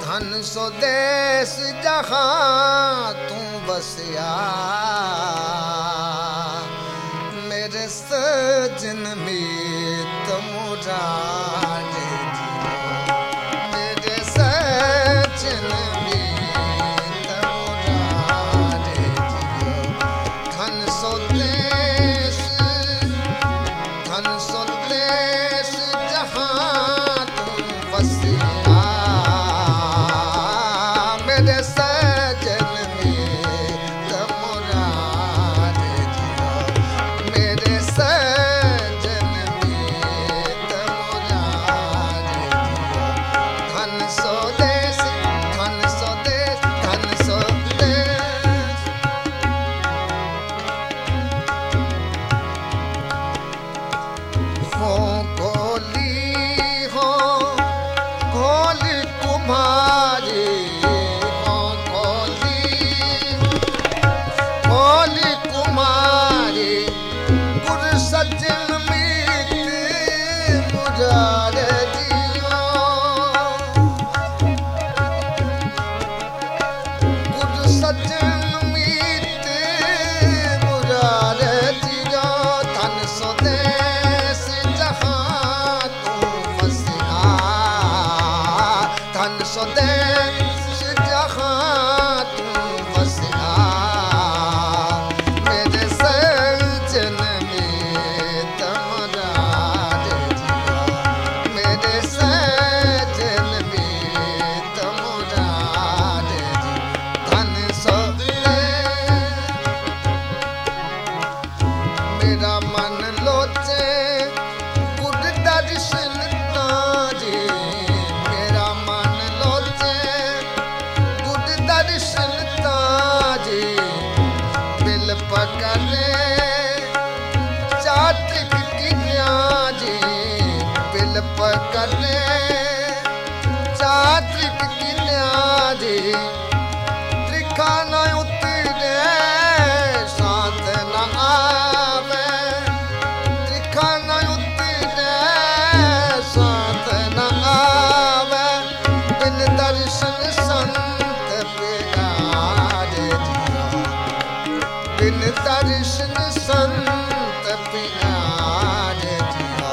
धन स्वदेश जहाँ तू बसिया मेरे सजन मीत मुरारे मेरे सजन मीत मुरारे धन स्वदेश जहाँ तू बसिया मेरे सजन मीत मुरारे मेरे सजन मीत मुरारे धन स्वदेश धन स्वदेश धन स्वदेश हो गोली कुम्हारी हो गोली कुम्हारी गुर सजन मीत मुरारे जियो गुर सजन मीत मुरारे जियो धन स्वदेश जहाँ तू बसिया धन स्वदेश जहाँ तू बसिया मेरे सजन मीत मुरारे जियो मेरे सजन मीत मुरारे जियो धन स्वदेश मेरा मन लोचे गुर दर्शन तारे मेरा मन लोचे गुर दर्शन तारे बिल पकड़े चातिक की न्याजी बिल पकड़े चातिक की न्याजी त्रिखा न उतरे साथ न आवे त्रिखा न उतरे साथ न आवे बिन दर्शन संत प्यारे जियो बिन दर्शन संत प्यारे जियो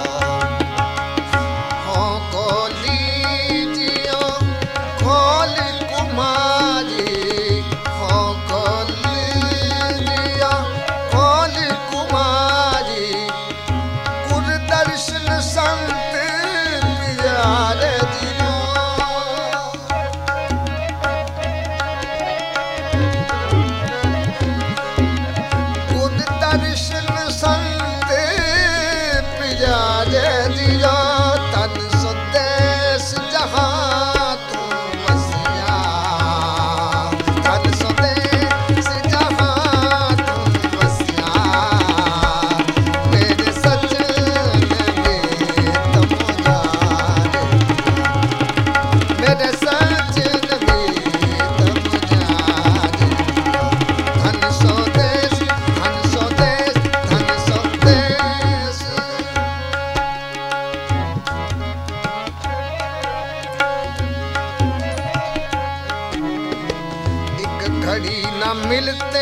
हो गोली जियो गोली कुमारी हो गोली जियो गोली कुमारी गुर दर्शन संत प्यारे जियो गुर दर्शन संत प्यारे जियो धन स्वदेश जहाँ तू बसिया धन स्वदेश जहाँ तू बसिया मेरे सजन मीत मुरारे मेरे सजन मीत मुरारे धन स्वदेश धन स्वदेश धन स्वदेश एक घड़ी न मिलते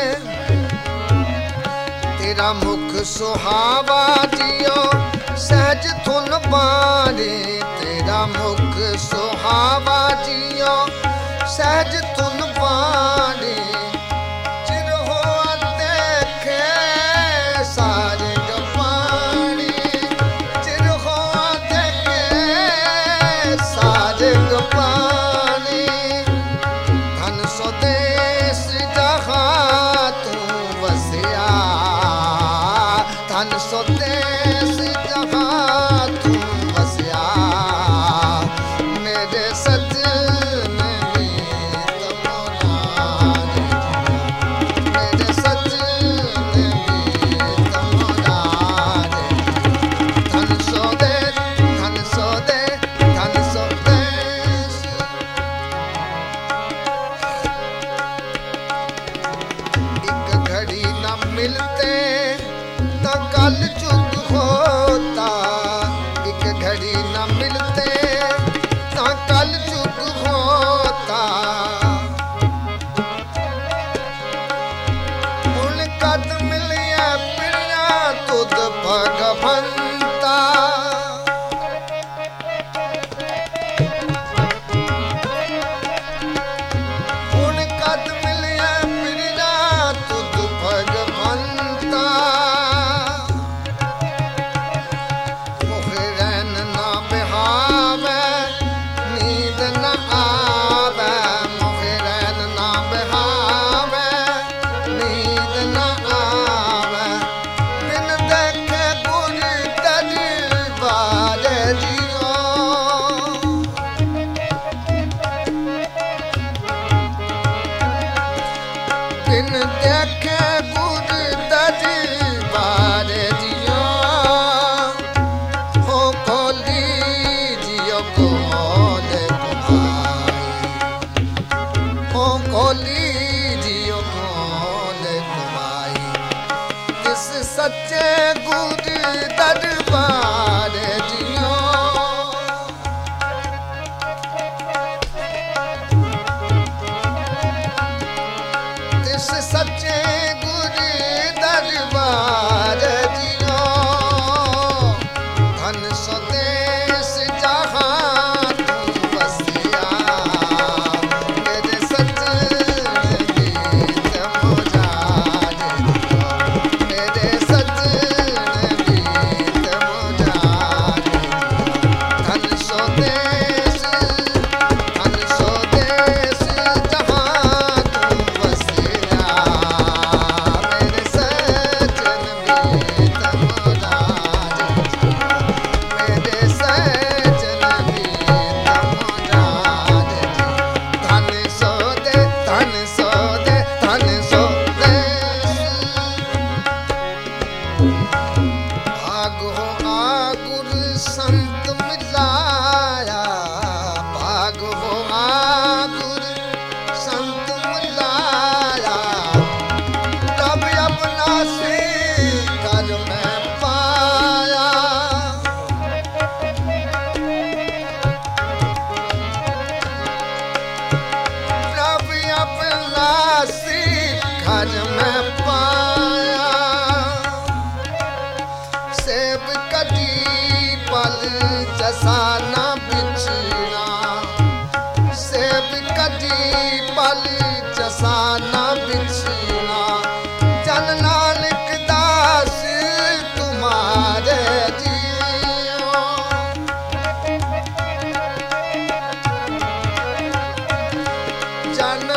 तेरा मुख सुहावा जियो सहज धुन बारे तेरा मुख सुहावा जियो सहज धुन बारे चिर हो देखे सारे गपानी चिर हो देखे सारे गपानी धन स्वदेश जहाँ तू बसिया धन स्वदेश जहाँ तू बसिया मेरे आज मैं पाया सेब कदी पल जसाना बिछना सेब कदी पल जसाना बिछना जन नानक दास तुम्हारे जियो जन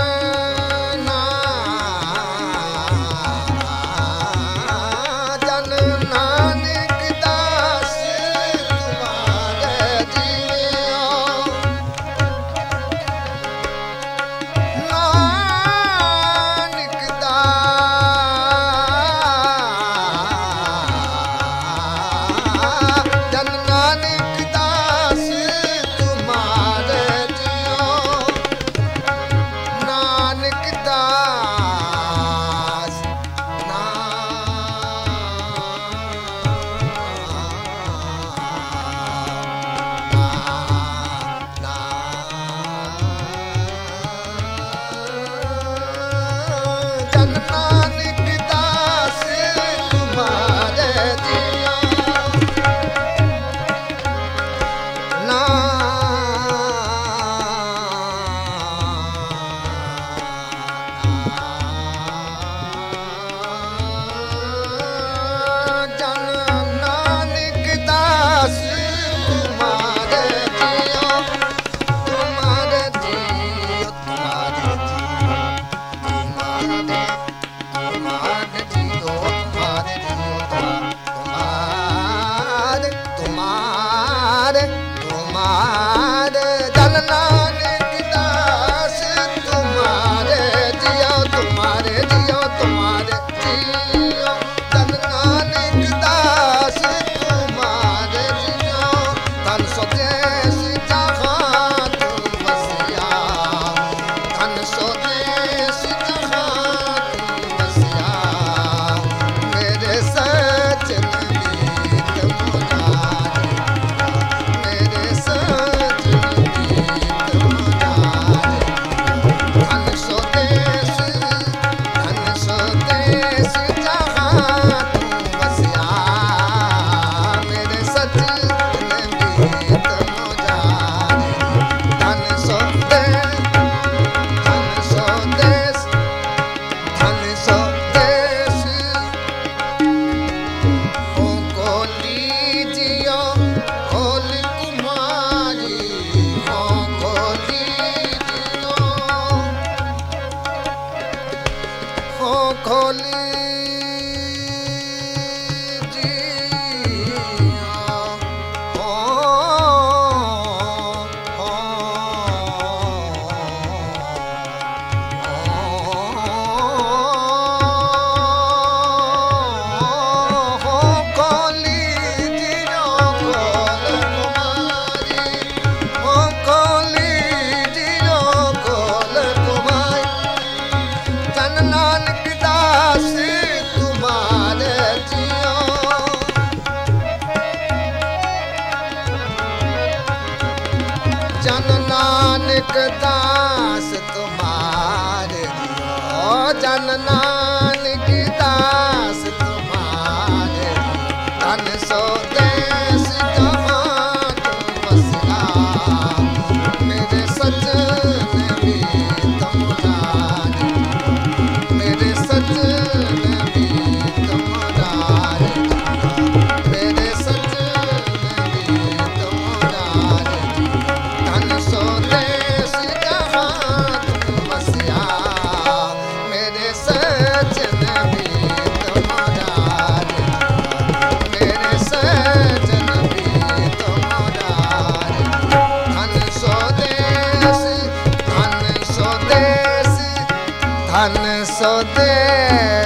जन नानक दास तुम्हारे जियो जन नानक दास तुम्हारे धन सो देश जहाँ तुम बसिया मेरे सजन भी तुम्हारे मेरे सजन भी तुम्हारे मेरे सजन भी तुम्हारे धन सो देश जहाँ तुम बसिया मेरे सजन भी तुम्हारे मेरे सजन भी तुम्हारे धन सो देश धन सो देश धन सो देश